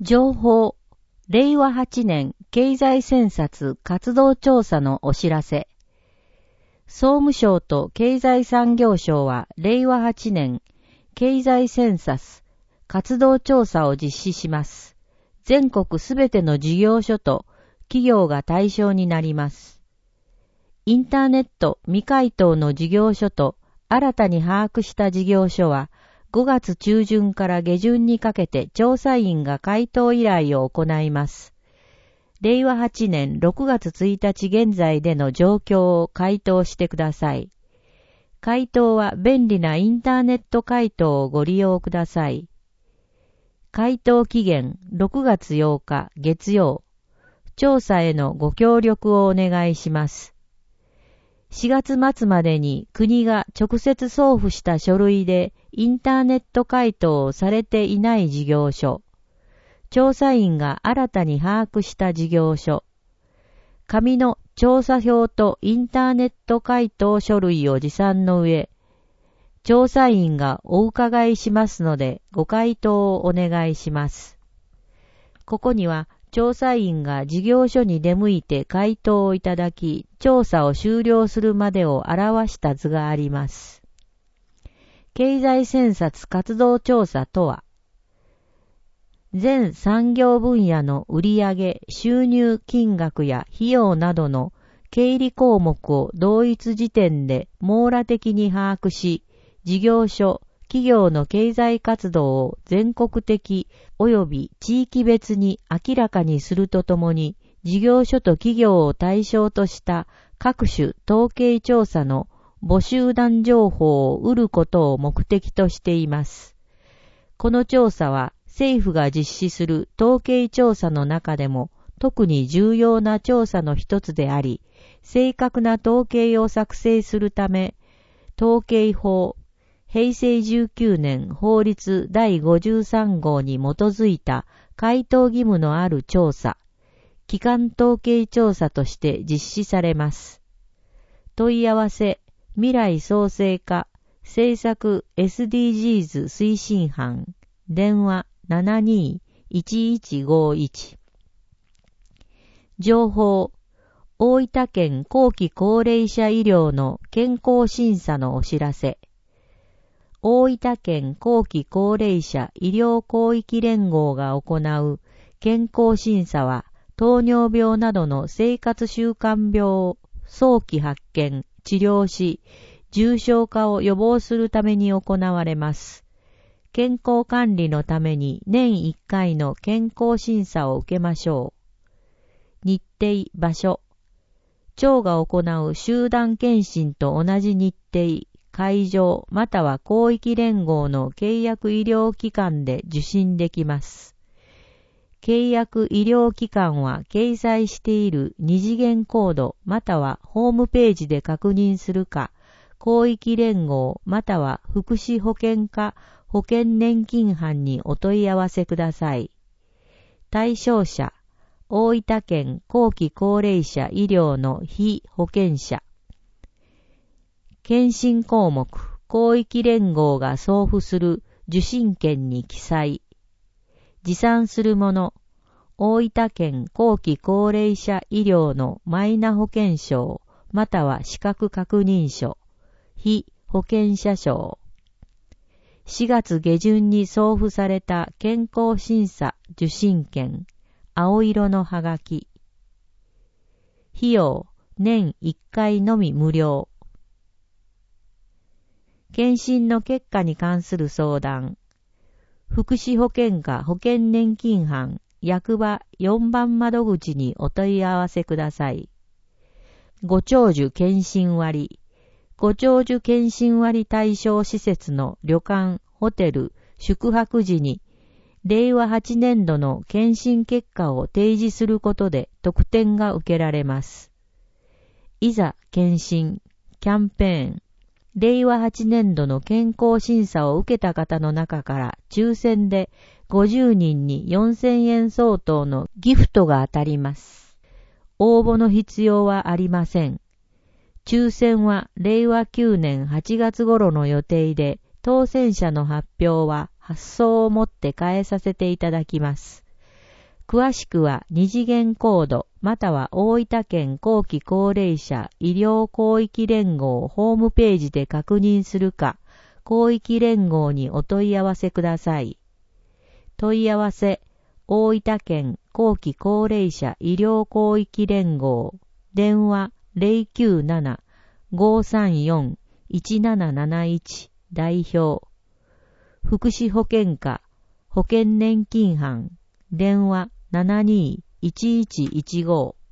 情報、令和8年経済宣察活動調査のお知らせ。総務省と経済産業省は令和8年経済宣察活動調査を実施します。全国すべての事業所と企業が対象になります。インターネット未回答の事業所と新たに把握した事業所は5月中旬から下旬にかけて調査員が回答依頼を行います。令和8年6月1日現在での状況を回答してください。回答は便利なインターネット回答をご利用ください。回答期限6月8日月曜。調査へのご協力をお願いします。4月末までに国が直接送付した書類でインターネット回答をされていない事業所、調査員が新たに把握した事業所、紙の調査票とインターネット回答書類を持参の上、調査員がお伺いしますのでご回答をお願いします。ここには調査員が事業所に出向いて回答をいただき、調査を終了するまでを表した図があります。経済宣察活動調査とは、全産業分野の売上、収入金額や費用などの経理項目を同一時点で網羅的に把握し、事業所、企業の経済活動を全国的及び地域別に明らかにするとともに、事業所と企業を対象とした各種統計調査の募集団情報を得ることを目的としています。この調査は政府が実施する統計調査の中でも特に重要な調査の一つであり、正確な統計を作成するため、統計法平成19年法律第53号に基づいた回答義務のある調査、基幹統計調査として実施されます。問い合わせ、未来創生課、政策 SDGs 推進班、電話72-1151。情報、大分県後期高齢者医療の健康審査のお知らせ。大分県後期高齢者医療広域連合が行う健康審査は、糖尿病などの生活習慣病を早期発見、治療し、重症化を予防するために行われます。健康管理のために年1回の健康審査を受けましょう。日程、場所。庁が行う集団検診と同じ日程、会場または広域連合の契約医療機関で受診できます。契約医療機関は掲載している二次元コードまたはホームページで確認するか、広域連合または福祉保険課保険年金班にお問い合わせください。対象者、大分県後期高齢者医療の被保険者。検診項目、広域連合が送付する受診券に記載。持参するもの、大分県後期高齢者医療のマイナ保険証、または資格確認書、被保険者証。4月下旬に送付された健康審査受診券、青色のはがき。費用、年1回のみ無料。検診の結果に関する相談。福祉保険課保険年金班役場4番窓口にお問い合わせください。ご長寿検診割。ご長寿検診割対象施設の旅館、ホテル、宿泊時に令和8年度の検診結果を提示することで特典が受けられます。いざ検診、キャンペーン。令和8年度の健康審査を受けた方の中から抽選で50人に4000円相当のギフトが当たります。応募の必要はありません。抽選は令和9年8月頃の予定で、当選者の発表は発送をもって変えさせていただきます。 詳しくは二次元コードまたは大分県後期高齢者医療広域連合ホームページで確認するか、広域連合にお問い合わせください。問い合わせ、大分県後期高齢者医療広域連合、電話097-534-1771代表、福祉保険課保険年金班、電話72-1115